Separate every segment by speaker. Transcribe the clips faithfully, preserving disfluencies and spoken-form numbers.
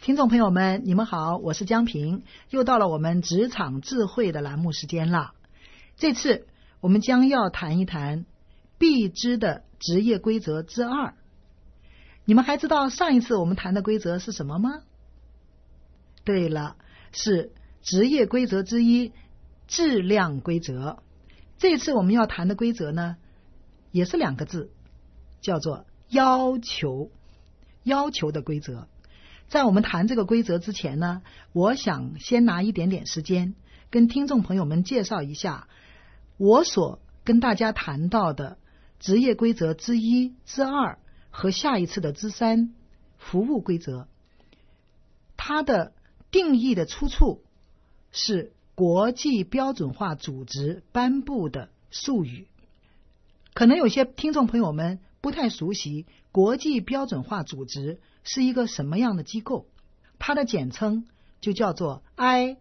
Speaker 1: 听众朋友们，你们好，我是江平，又到了我们职场智慧的栏目时间了。这次我们将要谈一谈必知的职业规则之二。你们还知道上一次我们谈的规则是什么吗？对了，是职业规则之一，质量规则。这次我们要谈的规则呢，也是两个字，叫做要求。要求的规则。在我们谈这个规则之前呢，我想先拿一点点时间跟听众朋友们介绍一下我所跟大家谈到的职业规则之一、之二和下一次的之三服务规则。它的定义的出处是国际标准化组织颁布的术语。可能有些听众朋友们不太熟悉国际标准化组织是一个什么样的机构，它的简称就叫做 I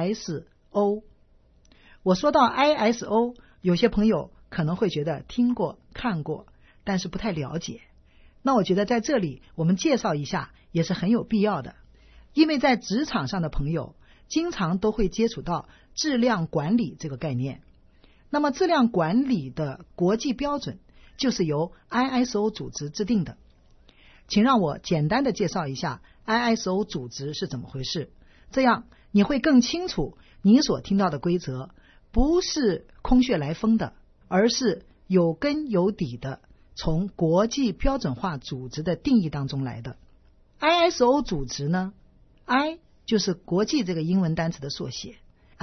Speaker 1: S O。 我说到 I S O， 有些朋友可能会觉得听过看过，但是不太了解。那我觉得在这里我们介绍一下也是很有必要的，因为在职场上的朋友经常都会接触到质量管理这个概念。那么质量管理的国际标准就是由 I S O 组织制定的。请让我简单的介绍一下 I S O 组织是怎么回事，这样你会更清楚你所听到的规则不是空穴来风的，而是有根有底的，从国际标准化组织的定义当中来的。 I S O 组织呢， I 就是国际这个英文单词的缩写，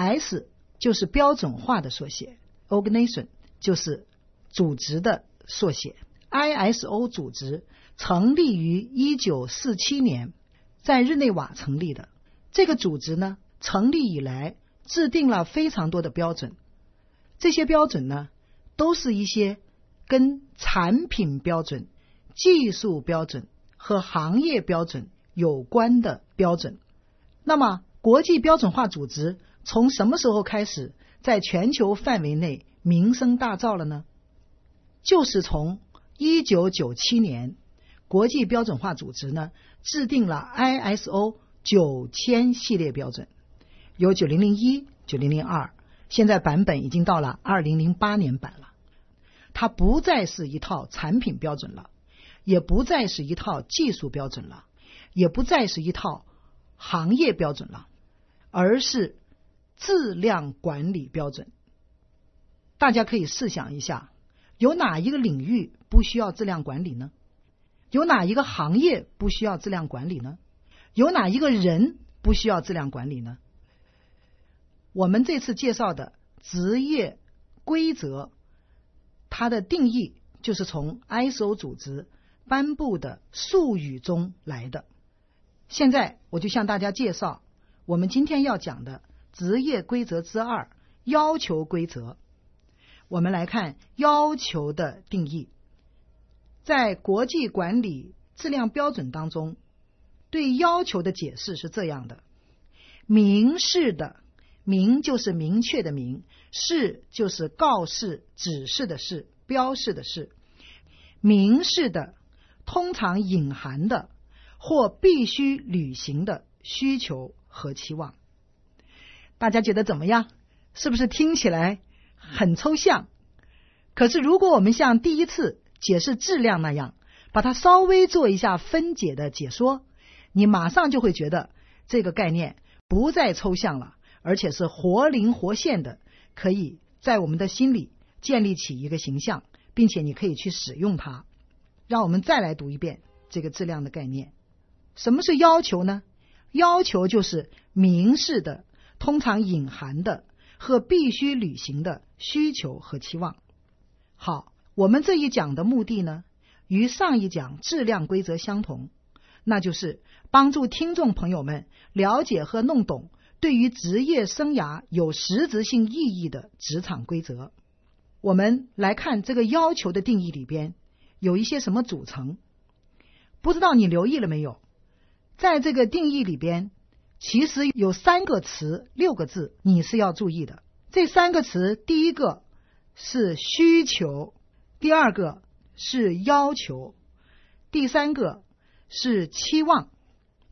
Speaker 1: S 就是标准化的缩写， Organization 就是组织的缩写。 I S O 组织成立于一九四七年，在日内瓦成立的。这个组织呢，成立以来制定了非常多的标准，这些标准呢，都是一些跟产品标准、技术标准和行业标准有关的标准。那么国际标准化组织从什么时候开始在全球范围内名声大噪了呢？就是从一九九七年，国际标准化组织呢制定了 I S O 九千系列标准，有九零零一、九零零二，现在版本已经到了二零零八年版了。它不再是一套产品标准了，也不再是一套技术标准了，也不再是一套行业标准了，而是质量管理标准。大家可以试想一下，有哪一个领域不需要质量管理呢？有哪一个行业不需要质量管理呢？有哪一个人不需要质量管理呢？我们这次介绍的职业规则，它的定义就是从 I S O 组织颁布的术语中来的。现在我就向大家介绍我们今天要讲的职业规则之二，要求规则。我们来看要求的定义。在国际管理质量标准当中，对要求的解释是这样的：明示的，明就是明确的明，示就是告示、指示的示、标示的示。明示的，通常隐含的或必须履行的需求和期望。大家觉得怎么样？是不是听起来很抽象？可是如果我们像第一次解释质量那样，把它稍微做一下分解的解说，你马上就会觉得这个概念不再抽象了，而且是活灵活现的，可以在我们的心里建立起一个形象，并且你可以去使用它。让我们再来读一遍这个质量的概念。什么是要求呢？要求就是明示的，通常隐含的和必须履行的需求和期望。好，我们这一讲的目的呢，与上一讲质量规则相同，那就是帮助听众朋友们了解和弄懂对于职业生涯有实质性意义的职场规则。我们来看这个要求的定义里边有一些什么组成。不知道你留意了没有，在这个定义里边其实有三个词，六个字你是要注意的。这三个词，第一个是需求，第二个是要求，第三个是期望。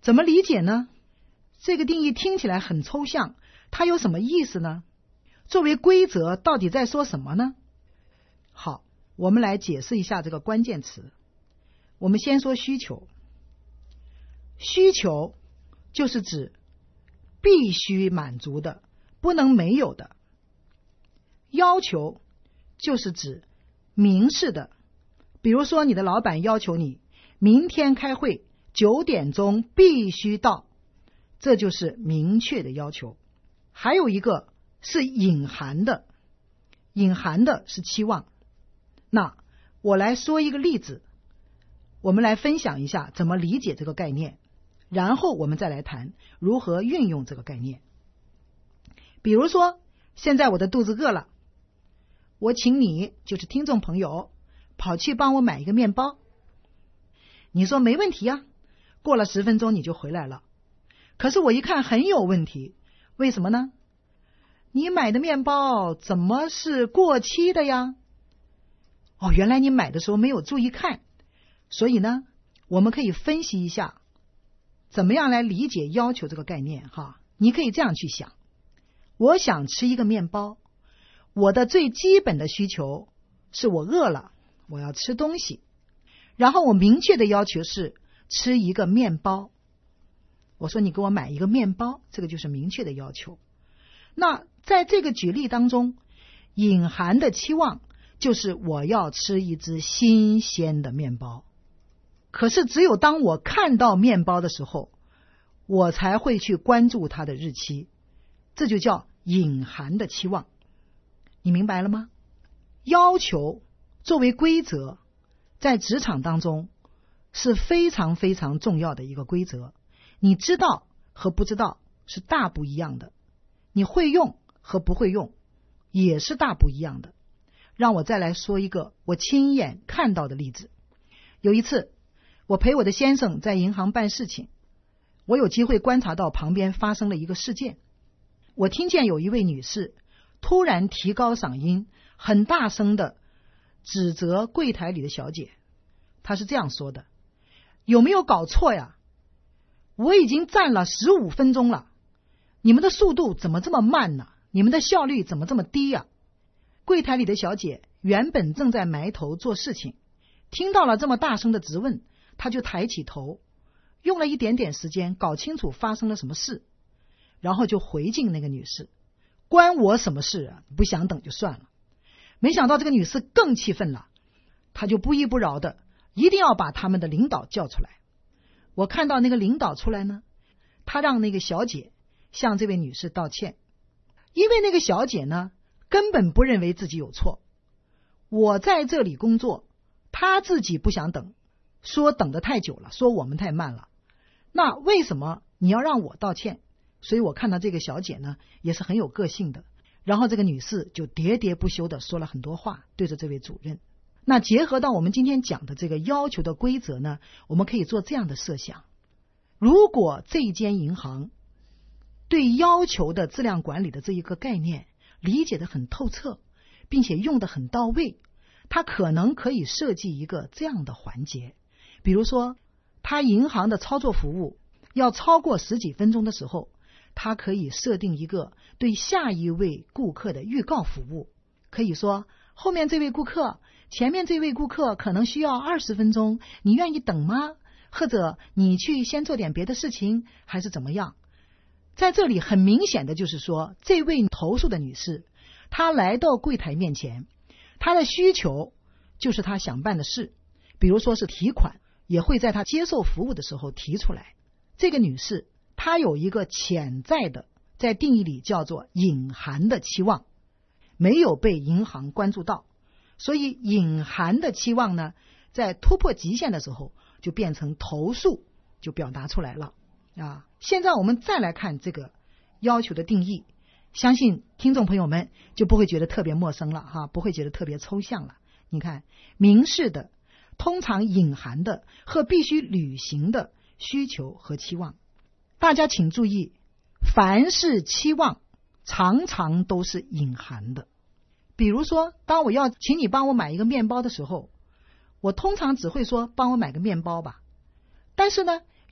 Speaker 1: 怎么理解呢？这个定义听起来很抽象，它有什么意思呢？作为规则到底在说什么呢？好，我们来解释一下这个关键词。我们先说需求。需求就是指必须满足的，不能没有的。要求就是指明示的，比如说你的老板要求你明天开会九点钟必须到，这就是明确的要求。还有一个是隐含的，隐含的是期望。那我来说一个例子，我们来分享一下怎么理解这个概念，然后我们再来谈如何运用这个概念。比如说，现在我的肚子饿了，我请你，就是听众朋友，跑去帮我买一个面包。你说没问题啊，过了十分钟你就回来了。可是我一看很有问题，为什么呢？你买的面包怎么是过期的呀？哦，原来你买的时候没有注意看。所以呢，我们可以分析一下怎么样来理解要求这个概念哈。你可以这样去想，我想吃一个面包，我的最基本的需求是我饿了，我要吃东西，然后我明确的要求是吃一个面包。我说你给我买一个面包，这个就是明确的要求。那在这个举例当中，隐含的期望就是我要吃一只新鲜的面包。可是只有当我看到面包的时候，我才会去关注它的日期，这就叫隐含的期望。你明白了吗？要求作为规则，在职场当中是非常非常重要的一个规则。你知道和不知道是大不一样的，你会用和不会用也是大不一样的。让我再来说一个我亲眼看到的例子。有一次我陪我的先生在银行办事情，我有机会观察到旁边发生了一个事件。我听见有一位女士突然提高嗓音，很大声的指责柜台里的小姐。她是这样说的：有没有搞错呀？我已经站了十五分钟了，你们的速度怎么这么慢呢？你们的效率怎么这么低呀？柜台里的小姐原本正在埋头做事情，听到了这么大声的质问，她就抬起头，用了一点点时间搞清楚发生了什么事，然后就回敬那个女士：关我什么事啊？不想等就算了。没想到这个女士更气愤了，她就不依不饶的一定要把他们的领导叫出来。我看到那个领导出来呢，他让那个小姐向这位女士道歉，因为那个小姐呢根本不认为自己有错。我在这里工作，她自己不想等，说等得太久了，说我们太慢了。那为什么你要让我道歉？所以我看到这个小姐呢也是很有个性的，然后这个女士就喋喋不休的说了很多话，对着这位主任。那结合到我们今天讲的这个要求的规则呢，我们可以做这样的设想：如果这一间银行对要求的质量管理的这一个概念理解得很透彻，并且用得很到位，它可能可以设计一个这样的环节。比如说，它银行的操作服务要超过十几分钟的时候，它可以设定一个对下一位顾客的预告服务，可以说后面这位顾客，前面这位顾客可能需要二十分钟，你愿意等吗？或者你去先做点别的事情，还是怎么样？在这里很明显的就是说，这位投诉的女士，她来到柜台面前，她的需求就是她想办的事，比如说是提款，也会在她接受服务的时候提出来。这个女士她有一个潜在的，在定义里叫做隐含的期望，没有被银行关注到，所以隐含的期望呢，在突破极限的时候就变成投诉，就表达出来了啊。现在我们再来看这个要求的定义，相信听众朋友们就不会觉得特别陌生了哈，不会觉得特别抽象了。你看，明示的、通常隐含的和必须履行的需求和期望。大家请注意，凡是期望常常都是隐含的。比如说，当我要请你帮我买一个面包的时候，我通常只会说帮我买个面包吧。但是呢，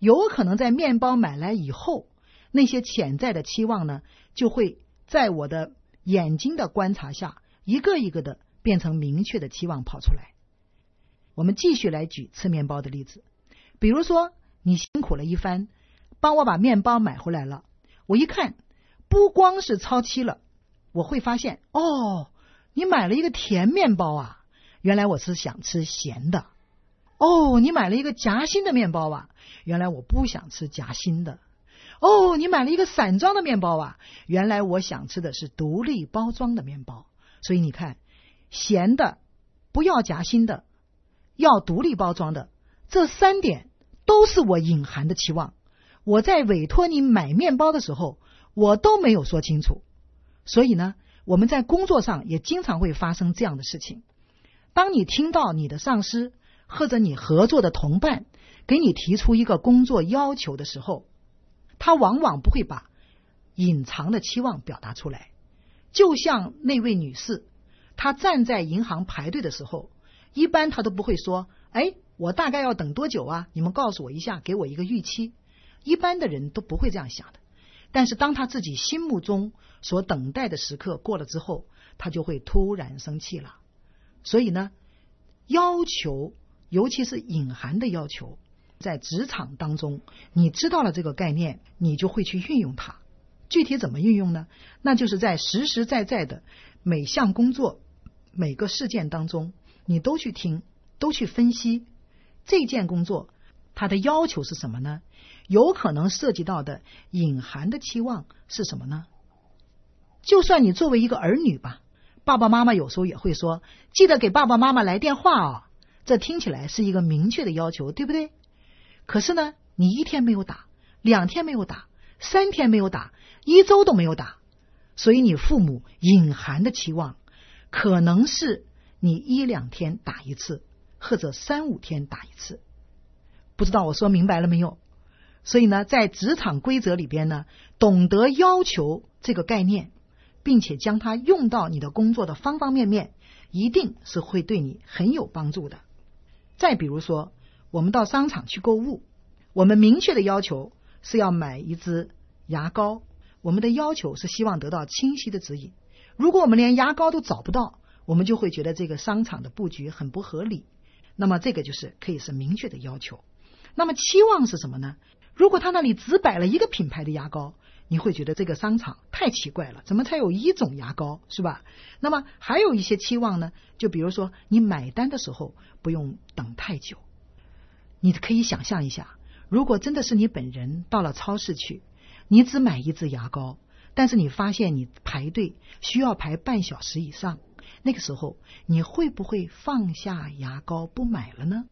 Speaker 1: 有可能在面包买来以后，那些潜在的期望呢，就会在我的眼睛的观察下，一个一个的变成明确的期望跑出来。我们继续来举吃面包的例子，比如说你辛苦了一番，帮我把面包买回来了，我一看不光是超期了，我会发现哦，你买了一个甜面包啊，原来我是想吃咸的。哦，你买了一个夹心的面包啊，原来我不想吃夹心的。哦，你买了一个散装的面包啊，原来我想吃的是独立包装的面包。所以你看，咸的，不要夹心的，要独立包装的，这三点都是我隐含的期望。我在委托你买面包的时候，我都没有说清楚。所以呢，我们在工作上也经常会发生这样的事情。当你听到你的上司或者你合作的同伴给你提出一个工作要求的时候，他往往不会把隐藏的期望表达出来。就像那位女士，她站在银行排队的时候，一般她都不会说，哎，我大概要等多久啊？你们告诉我一下，给我一个预期。一般的人都不会这样想的。但是当她自己心目中所等待的时刻过了之后，她就会突然生气了。所以呢，要求，尤其是隐含的要求，在职场当中，你知道了这个概念，你就会去运用它。具体怎么运用呢？那就是在实实在在的每项工作、每个事件当中，你都去听，都去分析这件工作它的要求是什么呢？有可能涉及到的隐含的期望是什么呢？就算你作为一个儿女吧，爸爸妈妈有时候也会说，记得给爸爸妈妈来电话哦。这听起来是一个明确的要求，对不对？可是呢，你一天没有打，两天没有打，三天没有打，一周都没有打，所以你父母隐含的期望可能是你一两天打一次，或者三五天打一次。不知道我说明白了没有？所以呢，在职场规则里边呢，懂得要求这个概念，并且将它用到你的工作的方方面面，一定是会对你很有帮助的。再比如说，我们到商场去购物，我们明确的要求是要买一支牙膏，我们的要求是希望得到清晰的指引。如果我们连牙膏都找不到，我们就会觉得这个商场的布局很不合理。那么这个就是可以是明确的要求。那么期望是什么呢？如果他那里只摆了一个品牌的牙膏，你会觉得这个商场太奇怪了，怎么才有一种牙膏，是吧？那么还有一些期望呢，就比如说你买单的时候不用等太久。你可以想象一下，如果真的是你本人到了超市去，你只买一支牙膏，但是你发现你排队需要排半小时以上，那个时候你会不会放下牙膏不买了呢？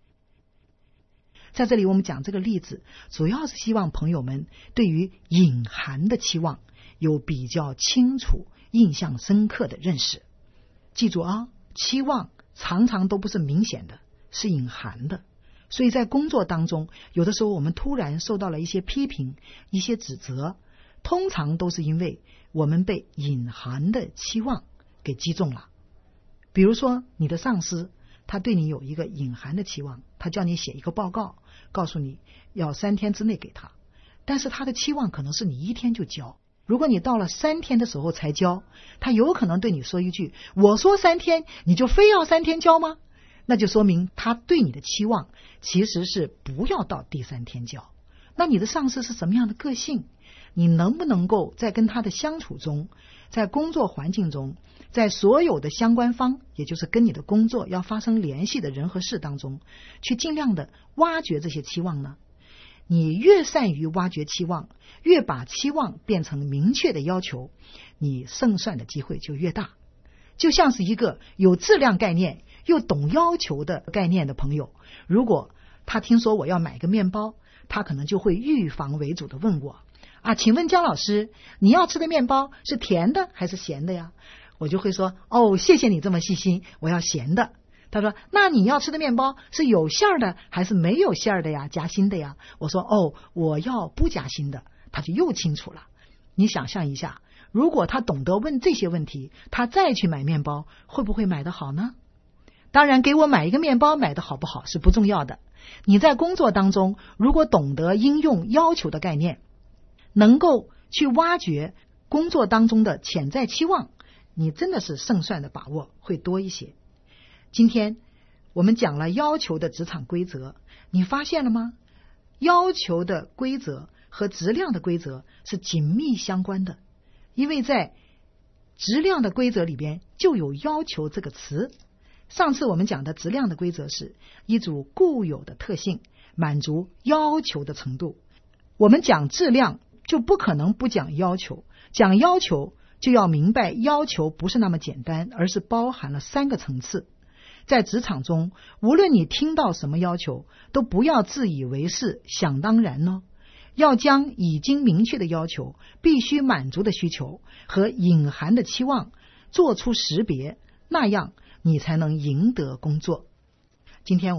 Speaker 1: 在这里我们讲这个例子，主要是希望朋友们对于隐含的期望有比较清楚、印象深刻的认识。记住啊，期望常常都不是明显的，是隐含的。所以在工作当中，有的时候我们突然受到了一些批评、一些指责，通常都是因为我们被隐含的期望给击中了。比如说你的上司，他对你有一个隐含的期望，他叫你写一个报告，告诉你要三天之内给他，但是他的期望可能是你一天就交。如果你到了三天的时候才交，他有可能对你说一句，我说三天你就非要三天交吗？那就说明他对你的期望其实是不要到第三天交。那你的上司是什么样的个性？你能不能够在跟他的相处中，在工作环境中，在所有的相关方，也就是跟你的工作要发生联系的人和事当中，去尽量的挖掘这些期望呢？你越善于挖掘期望，越把期望变成明确的要求，你胜算的机会就越大。就像是一个有质量概念又懂要求的概念的朋友，如果他听说我要买个面包，他可能就会预防为主的问我啊，请问姜老师，你要吃的面包是甜的还是咸的呀？我就会说，哦，谢谢你这么细心，我要咸的。他说，那你要吃的面包是有馅的还是没有馅的呀？夹心的呀？我说，哦，我要不夹心的。他就又清楚了。你想象一下，如果他懂得问这些问题，他再去买面包，会不会买得好呢？ 当然，给我买一个面包买的好不好是不重要的。你在工作当中，如果懂得应用要求的概念，能够去挖掘工作当中的潜在期望，你真的是胜算的把握会多一些。今天我们讲了要求的职场规则，你发现了吗？要求的规则和质量的规则是紧密相关的，因为在质量的规则里边就有要求这个词。上次我们讲的质量的规则是一组固有的特性，满足要求的程度。我们讲质量就不可能不讲要求，讲要求就要明白要求不是那么简单，而是包含了三个层次。在职场中，无论你听到什么要求，都不要自以为是想当然哦，要将已经明确的要求、必须满足的需求和隐含的期望做出识别，那样你才能赢得工作。今天